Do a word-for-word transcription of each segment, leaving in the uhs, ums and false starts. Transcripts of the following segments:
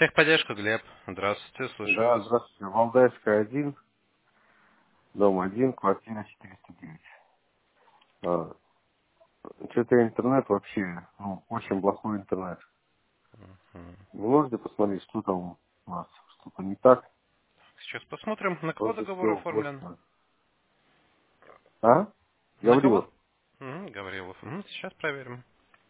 Техподдержка, Глеб. Здравствуйте, слушаю Да, вас. здравствуйте. Валдайская один, дом один, квартира четыреста девять. А, что-то интернет вообще, ну, очень плохой интернет. Мгм. Вы можете посмотреть, что там у нас, что-то не так? Сейчас посмотрим, на кого Просто договор все оформлен. просто... А? На кого? Гаврилов. Мгм, Гаврилов. Мгм, Сейчас проверим.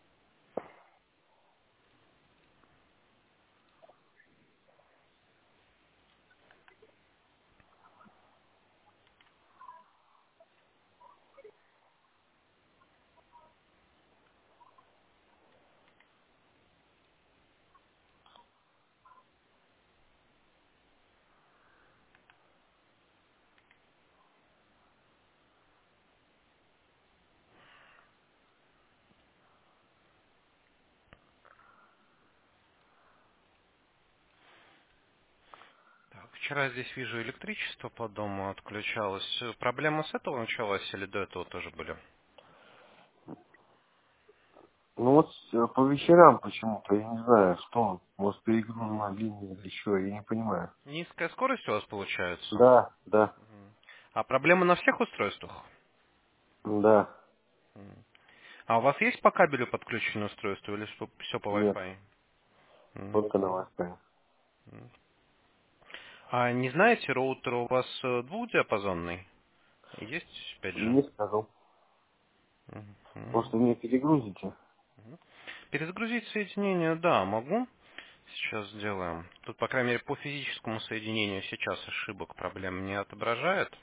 Так, вчера здесь вижу электричество по дому отключалось. Э, Проблема с этого началась или до этого тоже были? Ну вот э, по вечерам почему-то, я не знаю, что, может перегружена линия или что, я не понимаю. Низкая скорость у вас получается? Да, да, Мгм. А проблема на всех устройствах? да, Мгм. А у вас есть по кабелю подключенное устройство или все по нет, Wi-Fi? только Мгм. новостная. Мгм. А не знаете, роутер у вас э, двухдиапазонный? Есть пять джи? Не скажу. Мгм. Просто не перегрузите. Перезагрузить соединение, да, могу. Сейчас сделаем. Тут, по крайней мере, по физическому соединению сейчас ошибок, проблем не отображает.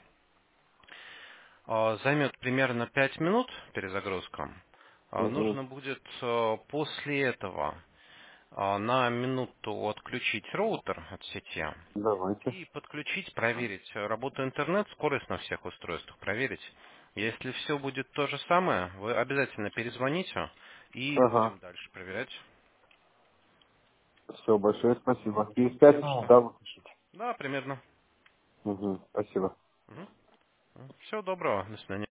А, Займет примерно пять минут перезагрузка. А, Угу. Нужно будет э, после этого а, на минуту отключить роутер от сети Давайте. и подключить, проверить э, работу интернет, скорость на всех устройствах, проверить. Если все будет то же самое, вы обязательно перезвоните и Ага. будем дальше проверять. Все, большое спасибо. Через Не пять за минут, что. да, выключить? Да, примерно. Угу. Спасибо. Всего доброго. До свидания.